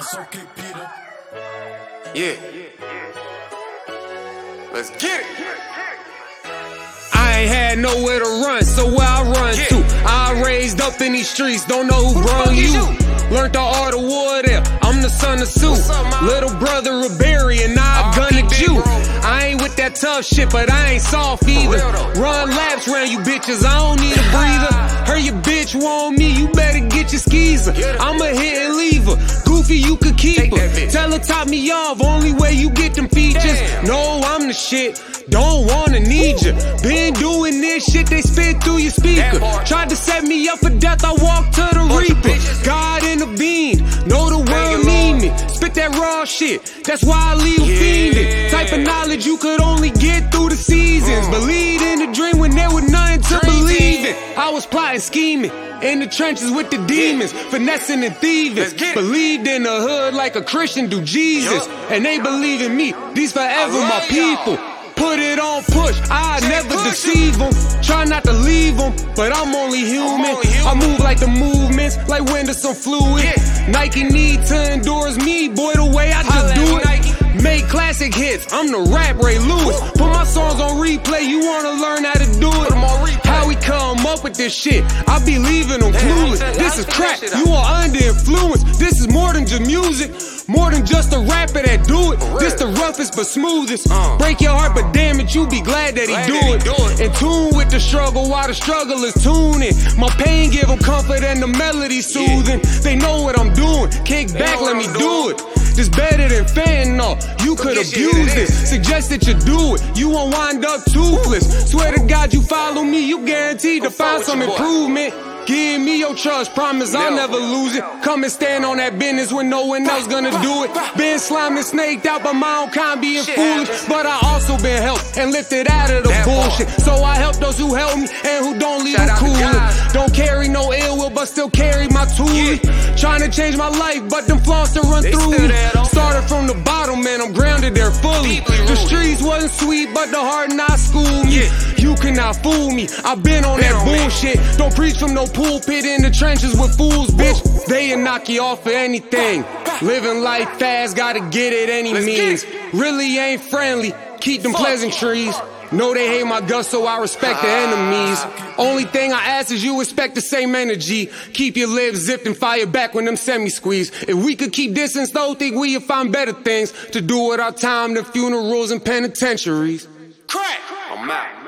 It's okay, Peter. Yeah. Let's get it. I ain't had nowhere to run, so where I run to? I raised up in these streets, don't know who brung you. Learned the art of war there, I'm the son of Sue. Little brother of Barry and now I gun at you. I ain't with that tough shit, but I ain't soft either. Run laps round you bitches, I don't need a breather. Heard your bitch want me, you better get your skeezer. I'ma hit and leave her, goofy you could keep her. Tell her top me off, only way you get them features. No, I'm the shit, don't wanna need ya. Been doing this shit, they spit through your speaker. Tried to set me up for death, I walked to the reaper. God intervened, know the world need me. Spit that raw shit, that's why I leave fiending. Type of knowledge you could only get through the seasons. Believed in the dream when there was nothing to believe in. I was plotting, scheming, in the trenches with the demons, finessing and thieving. Believed in the hood like a Christian do Jesus. And they believe in me, these forever my people. Put it on push, I never deceive them. Try not to leave them, but I'm only human. I move like the movements, like when there's some fluid. Nike need to endorse me, boy, the way I just do it. Make classic hits, I'm the rap Ray Lewis. Put my songs on replay, you wanna learn how to do it. How we come up with this shit, I be leaving them clueless. This is crack, you are under influence. This is more than just music, more than just a rapper that do it. This the roughest but smoothest. Break your heart, but damn it, you be glad that he do it. In tune with the struggle while the struggle is tuning. My pain give them comfort and the melody soothing. They know what I'm doing, kick back, let me do it. This better than fentanyl, you could abuse this. Suggest that you do it, you won't wind up toothless. Swear to God you follow me, you guaranteed to find some improvement. Give me your trust, promise I'll never lose it. Come and stand on that business when no one else gonna do it. Been slimed and snaked out by my own kind being foolish. But I also been helped and lifted out of the bullshit. So I help those who help me and who don't leave them coolin'. Don't carry no ill will, but still carry my tools. Trying to change my life, but them flaws still run through me. Started from the bottom, man, I'm grounded there fully. The streets wasn't sweet, but the heart not schooled me. You cannot fool me, I've been on that bullshit. Don't preach from no pulpit in the trenches with fools, bitch. They'll knock you off for anything. Living life fast, gotta get it any means. Really ain't friendly, keep them pleasantries. Know they hate my guts, so I respect the enemies. Only thing I ask is you expect the same energy. Keep your lips zipped and fire back when them semi-squeeze. If we could keep distance, though, think we'd find better things to do with our time than funerals and penitentiaries. Crack! I'm out.